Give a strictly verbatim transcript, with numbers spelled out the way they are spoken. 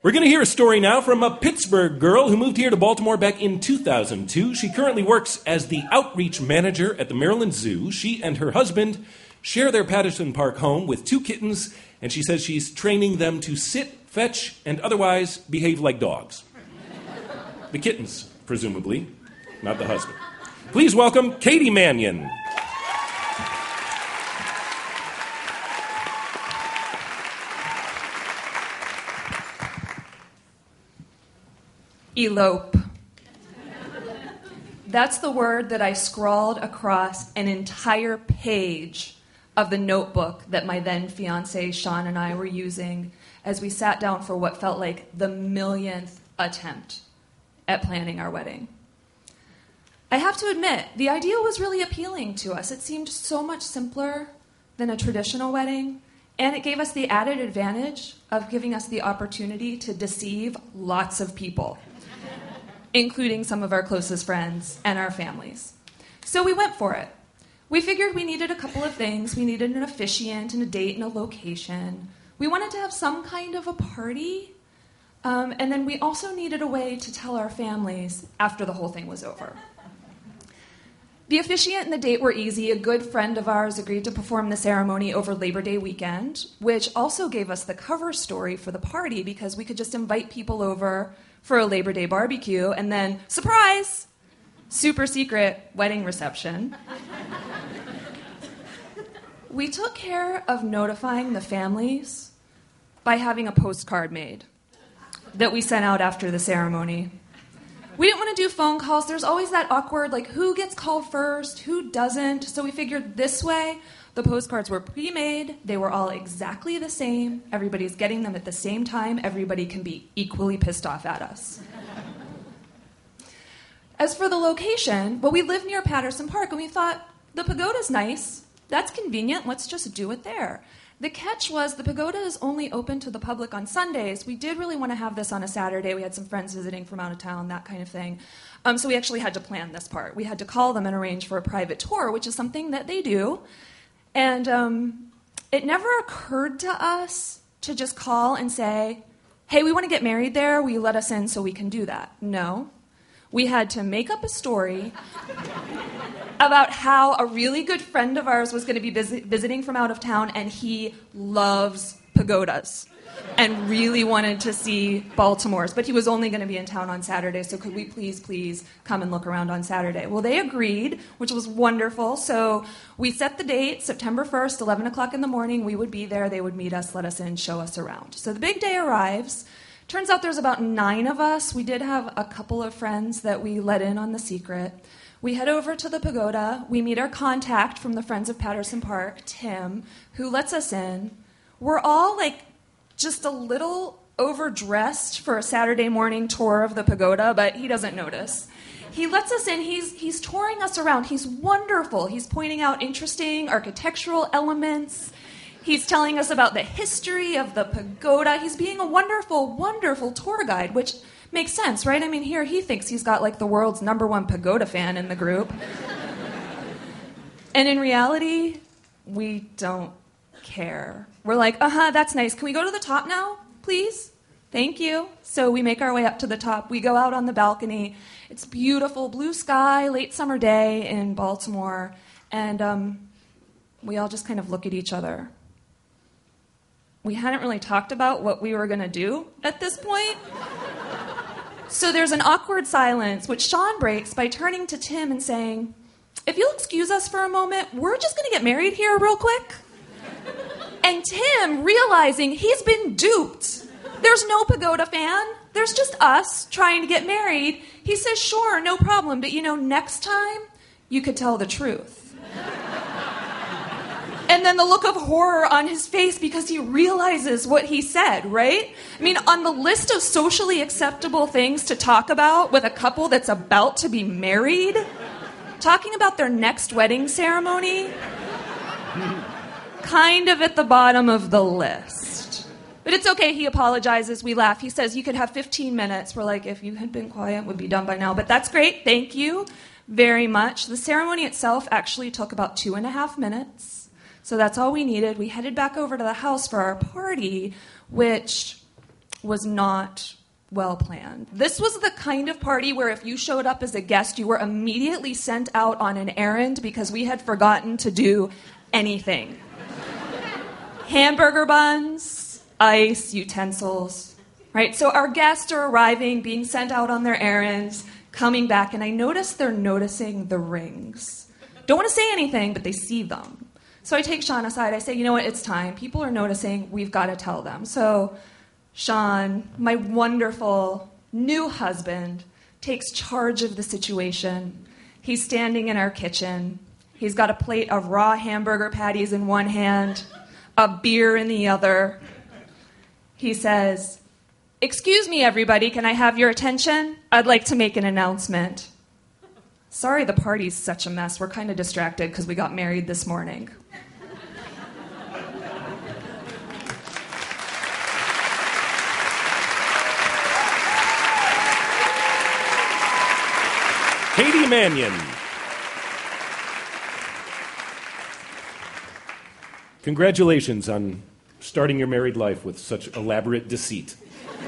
We're going to hear a story now from a Pittsburgh girl who moved here to Baltimore back in two thousand two. She currently works as the outreach manager at the Maryland Zoo. She and her husband share their Patterson Park home with two kittens, and she says she's training them to sit, fetch, and otherwise behave like dogs. The kittens, presumably, not the husband. Please welcome Katie Mannion. Elope. That's the word that I scrawled across an entire page of the notebook that my then fiance Sean and I were using as we sat down for what felt like the millionth attempt at planning our wedding. I have to admit, the idea was really appealing to us. It seemed so much simpler than a traditional wedding, and it gave us the added advantage of giving us the opportunity to deceive lots of people, including some of our closest friends and our families. So we went for it. We figured we needed a couple of things. We needed an officiant and a date and a location. We wanted to have some kind of a party. Um, and then we also needed a way to tell our families after the whole thing was over. The officiant and the date were easy. A good friend of ours agreed to perform the ceremony over Labor Day weekend, which also gave us the cover story for the party because we could just invite people over for a Labor Day barbecue, and then, surprise, super secret wedding reception. We took care of notifying the families by having a postcard made that we sent out after the ceremony. We didn't want to do phone calls. There's always that awkward, like, who gets called first, who doesn't? So we figured this way, the postcards were pre-made. They were all exactly the same. Everybody's getting them at the same time. Everybody can be equally pissed off at us. As for the location, well, we live near Patterson Park, and we thought, the pagoda's nice. That's convenient. Let's just do it there. The catch was the pagoda is only open to the public on Sundays. We did really want to have this on a Saturday. We had some friends visiting from out of town, that kind of thing. Um, so we actually had to plan this part. We had to call them and arrange for a private tour, which is something that they do. And um, it never occurred to us to just call and say, hey, we want to get married there. Will you let us in so we can do that? No. We had to make up a story about how a really good friend of ours was going to be vis- visiting from out of town, and he loves pagodas and really wanted to see Baltimore's. But he was only going to be in town on Saturday, so could we please, please come and look around on Saturday? Well, they agreed, which was wonderful. So we set the date, September first, eleven o'clock in the morning. We would be there. They would meet us, let us in, show us around. So the big day arrives. Turns out there's about nine of us. We did have a couple of friends that we let in on the secret. We head over to the pagoda. We meet our contact from the Friends of Patterson Park, Tim, who lets us in. We're all, like, just a little overdressed for a Saturday morning tour of the pagoda, but he doesn't notice. He lets us in. He's, he's touring us around. He's wonderful. He's pointing out interesting architectural elements. He's telling us about the history of the pagoda. He's being a wonderful, wonderful tour guide, which makes sense, right? I mean, here he thinks he's got, like, the world's number one pagoda fan in the group. And in reality, we don't care. We're like, uh-huh, that's nice. Can we go to the top now, please? Thank you. So we make our way up to the top. We go out on the balcony. It's beautiful, blue sky, late summer day in Baltimore. And um, we all just kind of look at each other. We hadn't really talked about what we were going to do at this point. So there's an awkward silence, which Sean breaks by turning to Tim and saying, if you'll excuse us for a moment, we're just going to get married here real quick. And Tim, realizing he's been duped, there's no pagoda fan, there's just us trying to get married, he says, sure, no problem, but you know, next time, you could tell the truth. And then the look of horror on his face because he realizes what he said, right? I mean, on the list of socially acceptable things to talk about with a couple that's about to be married, talking about their next wedding ceremony, kind of at the bottom of the list. But it's okay, he apologizes, we laugh. He says, you could have fifteen minutes. We're like, if you had been quiet, we'd be done by now. But that's great, thank you very much. The ceremony itself actually took about two and a half minutes. So that's all we needed. We headed back over to the house for our party, which was not well planned. This was the kind of party where if you showed up as a guest, you were immediately sent out on an errand because we had forgotten to do anything. Hamburger buns, ice, utensils, right? So our guests are arriving, being sent out on their errands, coming back, and I notice they're noticing the rings. Don't want to say anything, but they see them. So I take Sean aside. I say, you know what, it's time. People are noticing. We've got to tell them. So Sean, my wonderful new husband, takes charge of the situation. He's standing in our kitchen. He's got a plate of raw hamburger patties in one hand, a beer in the other. He says, "Excuse me, everybody, can I have your attention? I'd like to make an announcement." Sorry, the party's such a mess. We're kind of distracted because we got married this morning. Katie Mannion. Congratulations on starting your married life with such elaborate deceit.